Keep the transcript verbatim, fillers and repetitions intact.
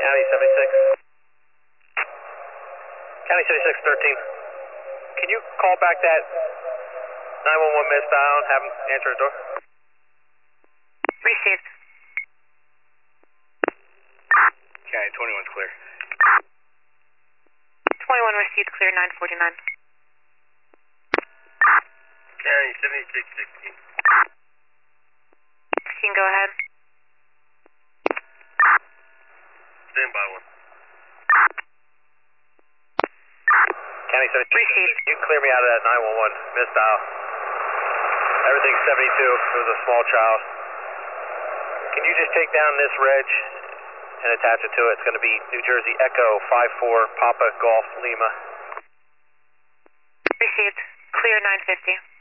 County seventy-six. County seventy-six, thirteen. Can you call back that nine one one miss dial and have him answer the door? Received. County twenty-one's clear. twenty-one received, clear nine forty-nine. County seventy-six, sixteen. sixteen, go ahead. Stand by one. County seventy-six. Received. You can clear me out of that nine one one miss dial. Everything's seventy-two. It was a small child. Can you just take down this reg and attach it to it? It's going to be New Jersey Echo five four Papa Golf Lima. Received. Clear nine fifty.